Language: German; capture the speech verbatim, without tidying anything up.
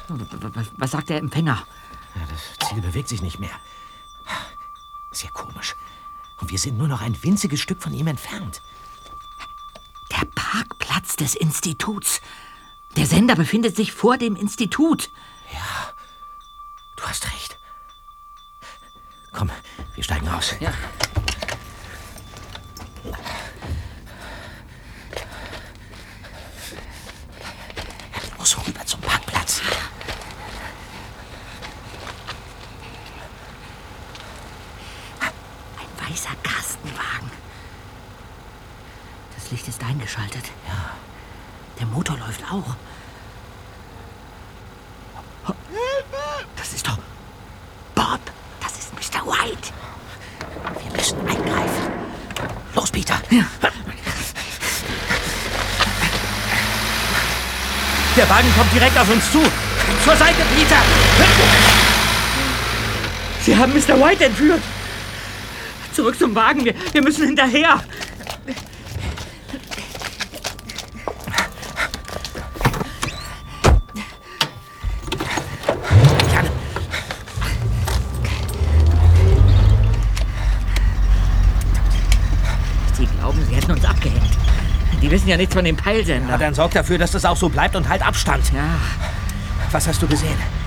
Was sagt der Empfänger? Ja, das Ziel bewegt sich nicht mehr. Sehr komisch. Und wir sind nur noch ein winziges Stück von ihm entfernt. Der Parkplatz des Instituts. Der Sender befindet sich vor dem Institut. Ja, du hast recht. Komm, wir steigen aus. Ja. Los, rüber zum Parkplatz. Ein weißer Kastenwagen. Das Licht ist eingeschaltet. Ja. Der Motor läuft auch. Das ist doch Bob. Das ist Mister White. Wir müssen eingreifen. Los, Peter. Ja. Der Wagen kommt direkt auf uns zu. Zur Seite, Peter. Sie haben Mister White entführt. Zurück zum Wagen. Wir, wir müssen hinterher. Sie glauben, sie hätten uns abgehängt. Die wissen ja nichts von dem Peilsender. Ja, dann sorg dafür, dass das auch so bleibt und halt Abstand. Ja. Was hast du gesehen?